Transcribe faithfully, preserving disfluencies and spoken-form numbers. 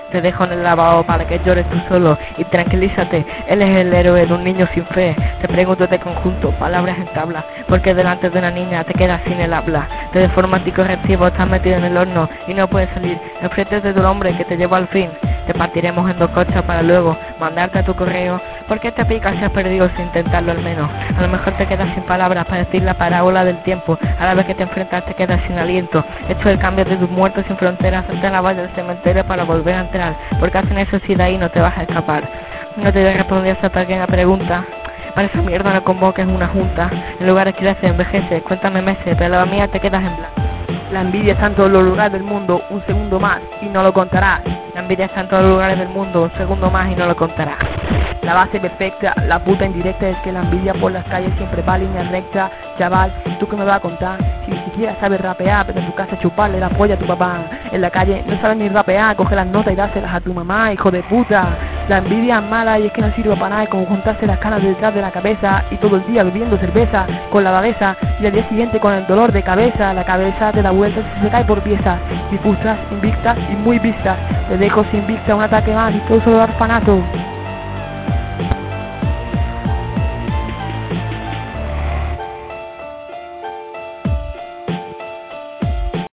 Te dejo en el lavabo para que llores tú solo y tranquilízate, él es el héroe de un niño sin fe. Te pregunto de conjunto, palabras en tabla, porque delante de una niña te quedas sin el habla. Te deformas y correctivo, estás metido en el horno y no puedes salir. Enfrente de tu hombre que te llevó al fin. Te partiremos en dos cochas para luego mandarte a tu correo. ¿Por qué te picas si has perdido sin intentarlo al menos? A lo mejor te quedas sin palabras para decir la parábola del tiempo. A la vez que te enfrentas te quedas sin aliento. Esto es el cambio de tus muertos sin fronteras ante la valla del cementerio para volver a entrar. Porque hace necesidad y no te vas a escapar. No te respondí a esa pequeña pregunta. Para esa mierda no convoques una junta. En lugares crece, envejece, cuéntame meses, pero la mía te quedas en blanco. La envidia está en todos los lugares del mundo, un segundo más y no lo contarás. La envidia está en todos los lugares del mundo, un segundo más y no lo contarás. La base perfecta, la puta indirecta es que la envidia por las calles siempre va a línea recta. Chaval, ¿tú qué me vas a contar? Si ni siquiera sabes rapear, pero en tu casa chuparle la polla a tu papá. En la calle no sabes ni rapear, coge las notas y dárselas a tu mamá, hijo de puta. La envidia es mala y es que no sirve para nada, es como juntarse las canas detrás de la cabeza y todo el día bebiendo cerveza con la babesa y al día siguiente con el dolor de cabeza. La cabeza te da vueltas y se cae por piezas, difusas, invictas y muy vistas. Te dejo sin vista un ataque más y todo solo orfanato.